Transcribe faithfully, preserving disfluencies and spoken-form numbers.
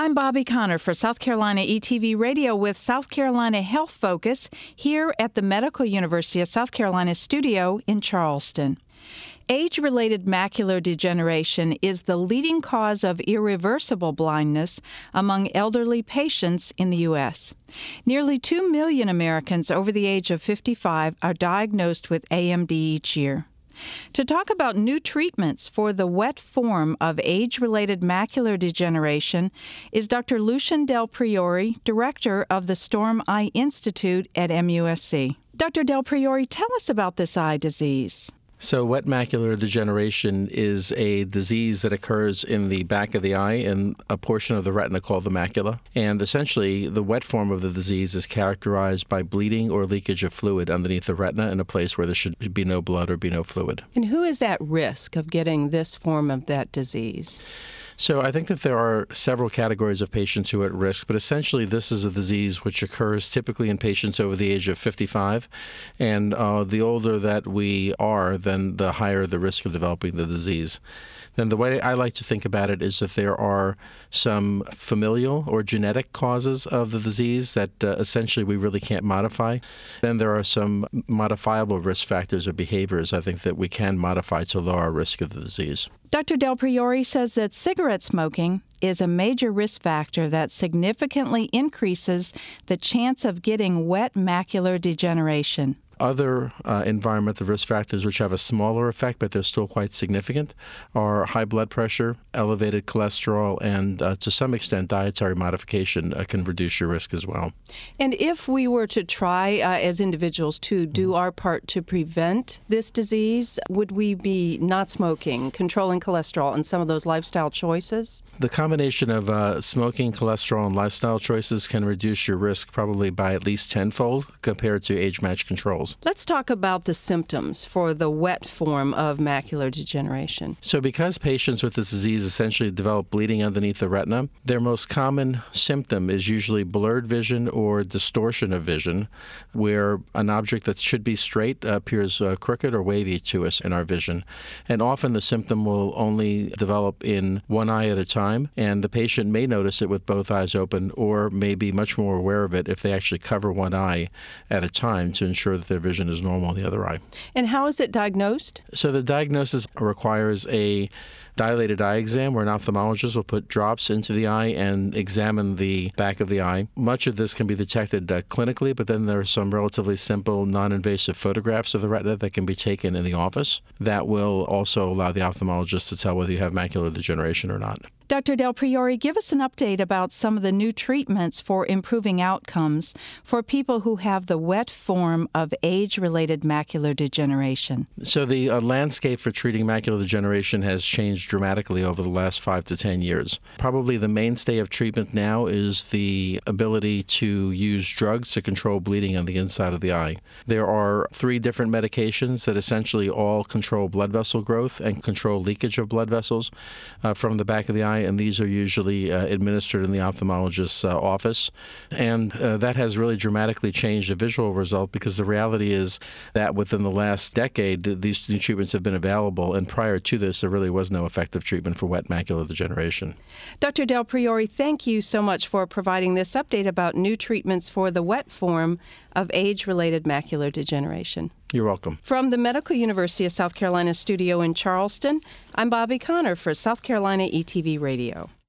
I'm Bobby Connor for South Carolina E T V Radio with South Carolina Health Focus here at the Medical University of South Carolina studio in Charleston. Age-related macular degeneration is the leading cause of irreversible blindness among elderly patients in the U S. Nearly two million Americans over the age of fifty-five are diagnosed with A M D each year. To talk about new treatments for the wet form of age-related macular degeneration is Doctor Lucian Del Priore, Director of the Storm Eye Institute at M U S C. Doctor Del Priore, tell us about this eye disease. So wet macular degeneration is a disease that occurs in the back of the eye in a portion of the retina called the macula. And essentially, the wet form of the disease is characterized by bleeding or leakage of fluid underneath the retina in a place where there should be no blood or be no fluid. And who is at risk of getting this form of that disease? So I think that there are several categories of patients who are at risk, but essentially this is a disease which occurs typically in patients over the age of fifty-five. And uh, the older that we are, then the higher the risk of developing the disease. Then the way I like to think about it is that there are some familial or genetic causes of the disease that uh, essentially we really can't modify. Then there are some modifiable risk factors or behaviors I think that we can modify to lower our risk of the disease. Doctor Del Priore says that cigarette smoking is a major risk factor that significantly increases the chance of getting wet macular degeneration. Other uh, environmental risk factors which have a smaller effect, but they're still quite significant, are high blood pressure, elevated cholesterol, and uh, to some extent dietary modification uh, can reduce your risk as well. And if we were to try uh, as individuals to do our part to prevent this disease, would we be not smoking, controlling cholesterol, and some of those lifestyle choices? The combination of uh, smoking, cholesterol, and lifestyle choices can reduce your risk probably by at least tenfold compared to age-matched controls. Let's talk about the symptoms for the wet form of macular degeneration. So because patients with this disease essentially develop bleeding underneath the retina, their most common symptom is usually blurred vision or distortion of vision, where an object that should be straight appears uh, crooked or wavy to us in our vision. And often the symptom will only develop in one eye at a time, and the patient may notice it with both eyes open or may be much more aware of it if they actually cover one eye at a time to ensure that their vision is normal in the other eye. And how is it diagnosed? So the diagnosis requires a dilated eye exam where an ophthalmologist will put drops into the eye and examine the back of the eye. Much of this can be detected uh, clinically, but then there are some relatively simple, non-invasive photographs of the retina that can be taken in the office that will also allow the ophthalmologist to tell whether you have macular degeneration or not. Doctor Del Priore, give us an update about some of the new treatments for improving outcomes for people who have the wet form of age-related macular degeneration. So the uh, landscape for treating macular degeneration has changed dramatically over the last five to ten years. Probably the mainstay of treatment now is the ability to use drugs to control bleeding on the inside of the eye. There are three different medications that essentially all control blood vessel growth and control leakage of blood vessels uh, from the back of the eye, and these are usually uh, administered in the ophthalmologist's uh, office. And uh, that has really dramatically changed the visual result because the reality is that within the last decade, these new treatments have been available, and prior to this, there really was no effective treatment for wet macular degeneration. Doctor Del Priore, thank you so much for providing this update about new treatments for the wet form of age-related macular degeneration. You're welcome. From the Medical University of South Carolina studio in Charleston, I'm Bobby Connor for South Carolina E T V Radio.